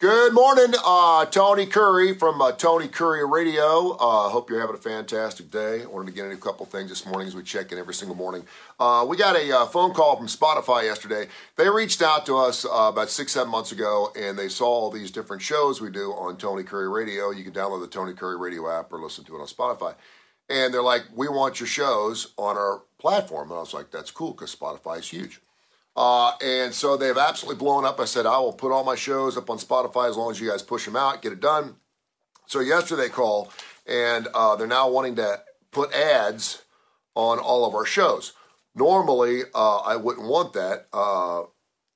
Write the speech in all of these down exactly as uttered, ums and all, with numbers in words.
Good morning, uh, Tony Curry from uh, Tony Curry Radio. I uh, hope you're having a fantastic day. I wanted to get into a couple things this morning as we check in every single morning. Uh, we got a uh, phone call from Spotify yesterday. They reached out to us uh, about six, seven months ago, and they saw all these different shows we do on Tony Curry Radio. You can download the Tony Curry Radio app or listen to it on Spotify. And they're like, we want your shows on our platform. And I was like, that's cool because Spotify is huge. Uh, and so they've absolutely blown up. I said, I will put all my shows up on Spotify as long as you guys push them out, get it done. So yesterday they called, and uh, they're now wanting to put ads on all of our shows. Normally, uh, I wouldn't want that. Uh,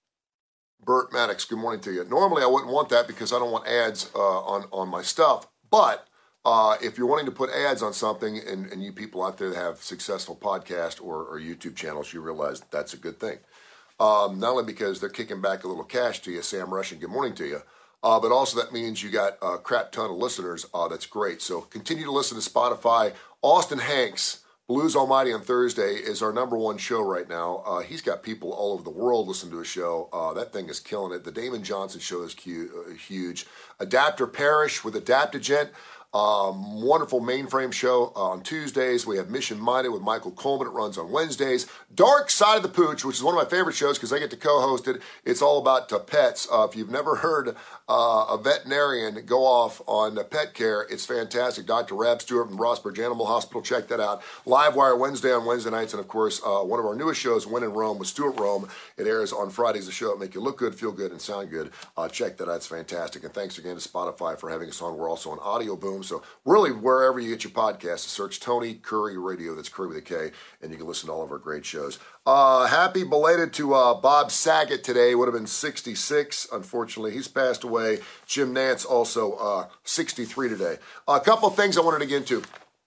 Bert Maddox, good morning to you. Normally, I wouldn't want that because I don't want ads uh, on, on my stuff. But uh, if you're wanting to put ads on something, and, and you people out there that have successful podcast or, or YouTube channels, you realize that's a good thing. Um, not only because they're kicking back a little cash to you, Sam Russian, good morning to you, uh, but also that means you got a crap ton of listeners. Uh, that's great. So continue to listen to Spotify. Austin Hanks, Blues Almighty on Thursday, is our number one show right now. Uh, he's got people all over the world listening to his show. Uh, that thing is killing it. The Damon Johnson show is cute, uh, huge. Adapter Parish with Adaptogent. Um, wonderful mainframe show uh, on Tuesdays. We have Mission Minded with Michael Coleman. It runs on Wednesdays. Dark Side of the Pooch, which is one of my favorite shows because I get to co-host it. It's all about uh, pets. Uh, if you've never heard uh, a veterinarian go off on uh, pet care, it's fantastic. Doctor Rab Stewart from Rossburg Animal Hospital. Check that out. Livewire Wednesday on Wednesday nights. And, of course, uh, one of our newest shows, When in Rome with Stuart Rome. It airs on Fridays. The show that make you look good, feel good, and sound good. Uh, check that out. It's fantastic. And thanks again to Spotify for having us on. We're also on Audio Boom. So really, wherever you get your podcast, search Tony Curry Radio. That's Curry with a K, and you can listen to all of our great shows. Uh, happy belated to uh, Bob Saget today. Would have been sixty-six. Unfortunately, he's passed away. Jim Nantz also uh, sixty-three today. A couple of things I wanted to get into.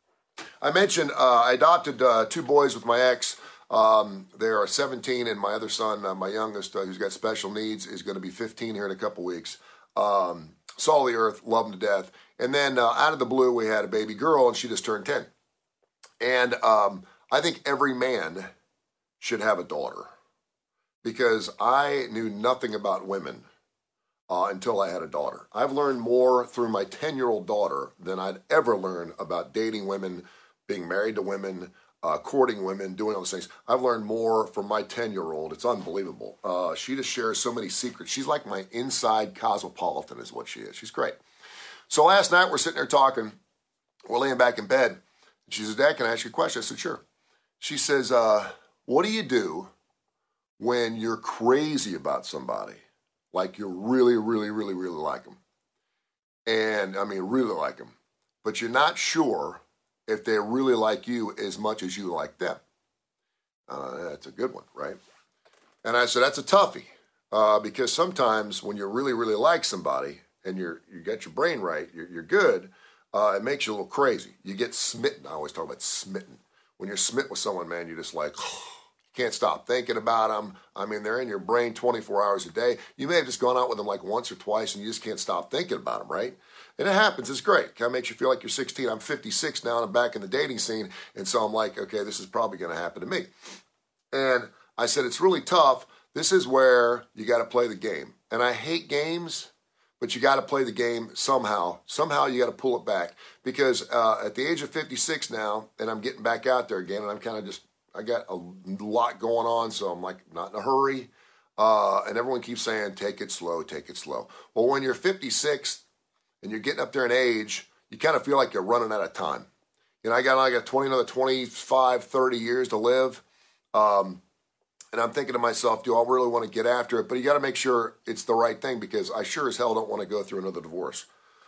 I mentioned uh, I adopted uh, two boys with my ex. Um, they are seventeen, and my other son, uh, my youngest, uh, who's got special needs, is going to be fifteen here in a couple weeks. Um, Saw the earth, love him to death. And then uh, out of the blue, we had a baby girl, and she just turned ten. And um, I think every man should have a daughter because I knew nothing about women uh, until I had a daughter. I've learned more through my ten-year-old daughter than I'd ever learn about dating women, being married to women, uh, courting women, doing all those things. I've learned more from my ten-year-old. It's unbelievable. Uh, she just shares so many secrets. She's like my inside cosmopolitan is what she is. She's great. So last night we're sitting there talking. We're laying back in bed. She says, Dad, can I ask you a question? I said, sure. She says, uh, what do you do when you're crazy about somebody? Like you really, really, really, really like them. And I mean, really like them. But you're not sure if they really like you as much as you like them. Uh, that's a good one, right? And I said, that's a toughie. Uh, because sometimes when you really, really like somebody, and you're you got your brain right, you're, you're good, uh, it makes you a little crazy. You get smitten. I always talk about smitten. When you're smitten with someone, man, you're just like, oh, you can't stop thinking about them. I mean, they're in your brain twenty-four hours a day. You may have just gone out with them like once or twice, and you just can't stop thinking about them, right? And it happens. It's great. It kind of makes you feel like you're sixteen. I'm fifty-six now, and I'm back in the dating scene, and so I'm like, okay, this is probably going to happen to me. And I said, it's really tough. This is where you got to play the game. And I hate games. But you got to play the game somehow. Somehow you got to pull it back. Because uh, at the age of fifty-six now, and I'm getting back out there again, and I'm kind of just, I got a lot going on, so I'm like not in a hurry. Uh, and everyone keeps saying, take it slow, take it slow. Well, when you're fifty-six and you're getting up there in age, you kind of feel like you're running out of time. You know, I got, I got twenty, another twenty-five, thirty years to live. Um, And I'm thinking to myself, do I really want to get after it? But you got to make sure it's the right thing because I sure as hell don't want to go through another divorce.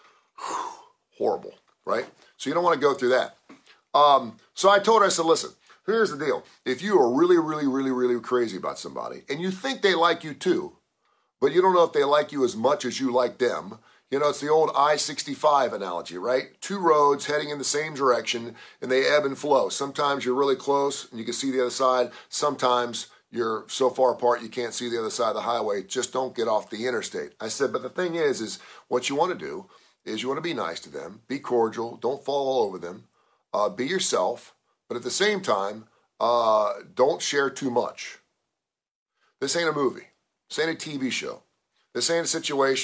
Horrible, right? So you don't want to go through that. Um, so I told her, I said, listen, here's the deal. If you are really, really, really, really crazy about somebody and you think they like you too, but you don't know if they like you as much as you like them, you know, it's the old I sixty-five analogy, right? Two roads heading in the same direction and they ebb and flow. Sometimes you're really close and you can see the other side. Sometimes you're so far apart you can't see the other side of the highway. Just don't get off the interstate. I said, but the thing is, is what you want to do is you want to be nice to them, be cordial, don't fall all over them, uh, be yourself, but at the same time, uh, don't share too much. This ain't a movie. This ain't a T V show. This ain't a situation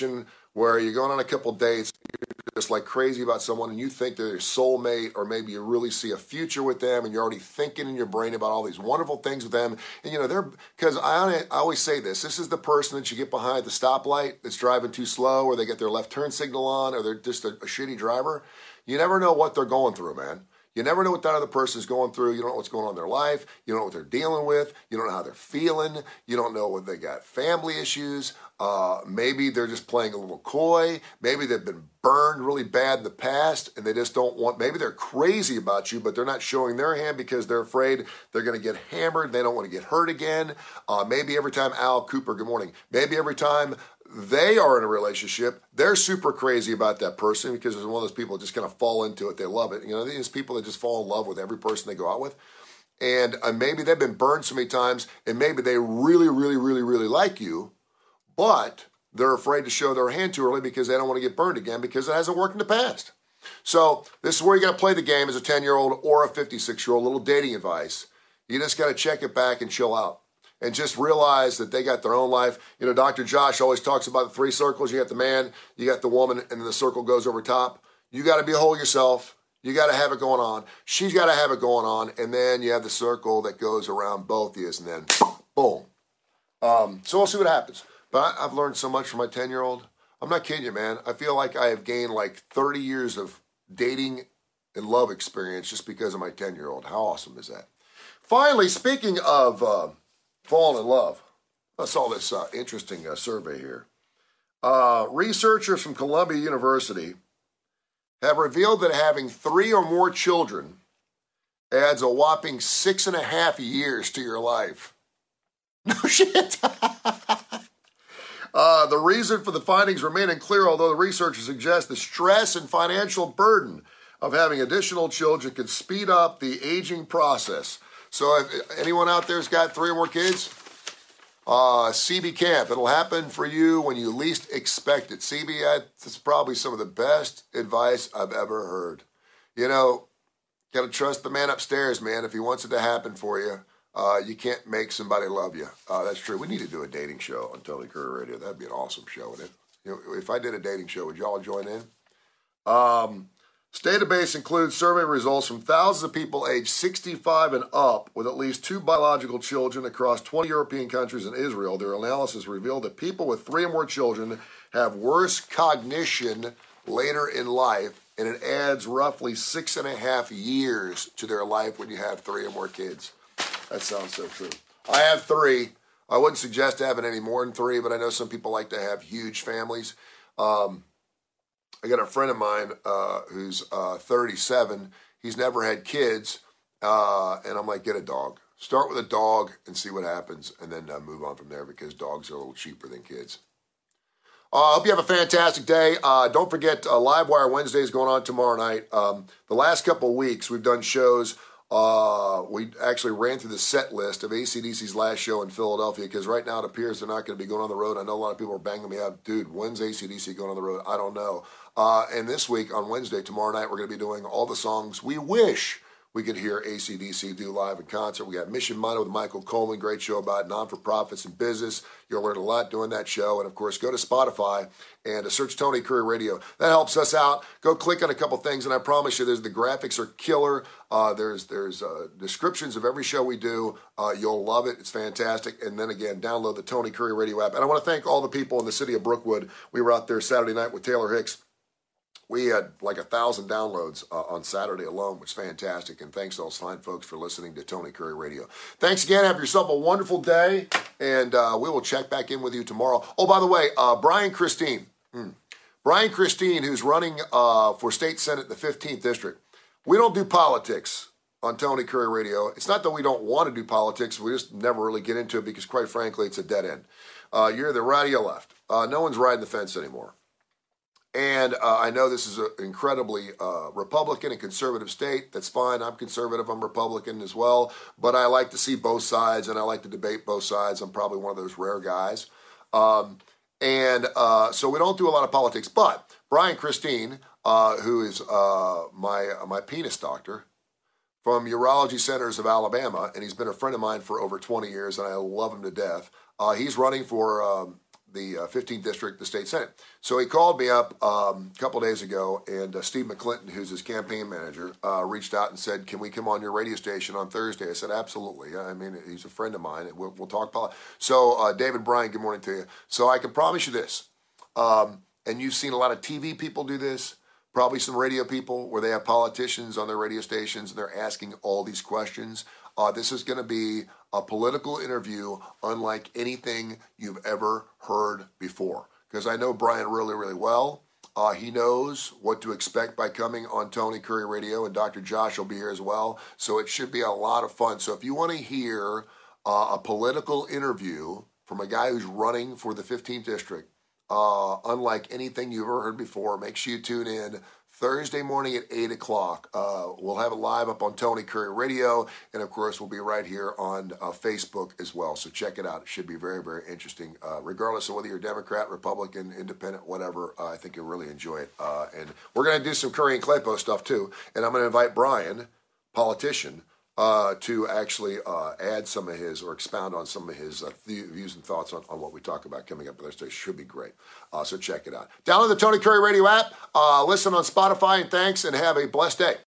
where you're going on a couple dates, just like crazy about someone and you think they're your soulmate, or maybe you really see a future with them and you're already thinking in your brain about all these wonderful things with them. And you know, they're, because I, I always say this, this is the person that you get behind the stoplight that's driving too slow, or they get their left turn signal on, or they're just a, a shitty driver. You never know what they're going through, man. You never know what that other person's going through. You don't know what's going on in their life. You don't know what they're dealing with. You don't know how they're feeling. You don't know whether they got family issues. Uh, maybe they're just playing a little coy. Maybe they've been burned really bad in the past and they just don't want, maybe they're crazy about you, but they're not showing their hand because they're afraid they're going to get hammered. They don't want to get hurt again. Uh, maybe every time Al Cooper, good morning. Maybe every time they are in a relationship, they're super crazy about that person because it's one of those people that just kind of fall into it. They love it. You know, these people that just fall in love with every person they go out with. And uh, maybe they've been burned so many times, and maybe they really, really, really, really like you, but they're afraid to show their hand too early because they don't want to get burned again because it hasn't worked in the past. So this is where you got to play the game as a ten-year-old or a fifty-six-year-old, little dating advice. You just got to check it back and chill out. And just realize that they got their own life. You know, Doctor Josh always talks about the three circles. You got the man, you got the woman, and then the circle goes over top. You got to be whole yourself. You got to have it going on. She's got to have it going on. And then you have the circle that goes around both of you, and then boom. Um, so we'll see what happens. But I, I've learned so much from my ten-year-old. I'm not kidding you, man. I feel like I have gained like thirty years of dating and love experience just because of my ten-year-old. How awesome is that? Finally, speaking of... Uh, Falling in love. I saw this uh, interesting uh, survey here. Uh, researchers from Columbia University have revealed that having three or more children adds a whopping six and a half years to your life. No shit. uh, the reason for the findings remain unclear, although the researchers suggest the stress and financial burden of having additional children could speed up the aging process. So if anyone out there's got three or more kids, uh, C B Camp, it'll happen for you when you least expect it. C B, that's probably some of the best advice I've ever heard. You know, got to trust the man upstairs, man. If he wants it to happen for you, uh, you can't make somebody love you. Uh, that's true. We need to do a dating show on Tony Curry Radio. That'd be an awesome show, wouldn't it? You know, if I did a dating show, would y'all join in? Um... Database includes survey results from thousands of people aged sixty-five and up with at least two biological children across twenty European countries and Israel. Their analysis revealed that people with three or more children have worse cognition later in life, and it adds roughly six and a half years to their life when you have three or more kids. That sounds so true. I have three. I wouldn't suggest having any more than three, but I know some people like to have huge families. Um, I got a friend of mine uh, who's uh, thirty-seven. He's never had kids, uh, and I'm like, get a dog. Start with a dog and see what happens, and then uh, move on from there because dogs are a little cheaper than kids. I uh, hope you have a fantastic day. Uh, don't forget, uh, Livewire Wednesday is going on tomorrow night. Um, the last couple of weeks, we've done shows. Uh, we actually ran through the set list of A C D C's last show in Philadelphia because right now it appears they're not going to be going on the road. I know a lot of people are banging me up. Dude, when's A C D C going on the road? I don't know. Uh, and this week, on Wednesday, tomorrow night, we're going to be doing all the songs we wish we could hear A C D C do live in concert. We got Mission Monday with Michael Coleman, great show about non-for-profits and business. You'll learn a lot doing that show. And, of course, go to Spotify and search Tony Curry Radio. That helps us out. Go click on a couple things, and I promise you there's the graphics are killer. Uh, there's there's uh, descriptions of every show we do. Uh, you'll love it. It's fantastic. And then, again, download the Tony Curry Radio app. And I want to thank all the people in the city of Brookwood. We were out there Saturday night with Taylor Hicks. We had like a thousand downloads uh, on Saturday alone, which is fantastic. And thanks to those fine folks for listening to Tony Curry Radio. Thanks again. Have yourself a wonderful day. And uh, we will check back in with you tomorrow. Oh, by the way, uh, Brian Christine. Hmm. Brian Christine, who's running uh, for State Senate in the fifteenth District. We don't do politics on Tony Curry Radio. It's not that we don't want to do politics. We just never really get into it because, quite frankly, it's a dead end. Uh, you're either right or you're left. Uh, no one's riding the fence anymore. And uh, I know this is an incredibly uh, Republican and conservative state. That's fine. I'm conservative. I'm Republican as well. But I like to see both sides, and I like to debate both sides. I'm probably one of those rare guys. Um, and uh, so we don't do a lot of politics. But Brian Christine, uh, who is uh, my my penis doctor from Urology Centers of Alabama, and he's been a friend of mine for over twenty years, and I love him to death. Uh, he's running for um, the uh, fifteenth District, the state Senate. So he called me up um, a couple days ago, and uh, Steve McClinton, who's his campaign manager, uh, reached out and said, can we come on your radio station on Thursday? I said, absolutely. I mean, he's a friend of mine. We'll, we'll talk politics. So uh, David Bryan, good morning to you. So I can promise you this, um, and you've seen a lot of T V people do this, probably some radio people where they have politicians on their radio stations and they're asking all these questions. Uh, this is going to be a political interview unlike anything you've ever heard before. Because I know Brian really, really well. Uh, he knows what to expect by coming on Tony Curry Radio, and Doctor Josh will be here as well. So it should be a lot of fun. So if you want to hear uh, a political interview from a guy who's running for the fifteenth District, uh, unlike anything you've ever heard before, make sure you tune in Thursday morning at eight o'clock. Uh, we'll have it live up on Tony Curry Radio, and of course, we'll be right here on uh, Facebook as well. So check it out. It should be very, very interesting. Uh, regardless of whether you're Democrat, Republican, Independent, whatever, uh, I think you'll really enjoy it. Uh, and we're going to do some Curry and Claypo stuff too. And I'm going to invite Brian, politician, uh, to actually uh, add some of his or expound on some of his uh, views and thoughts on, on what we talk about coming up Thursday. Should be great. Uh, so check it out. Download the Tony Curry Radio app. Uh, listen on Spotify, and thanks, and have a blessed day.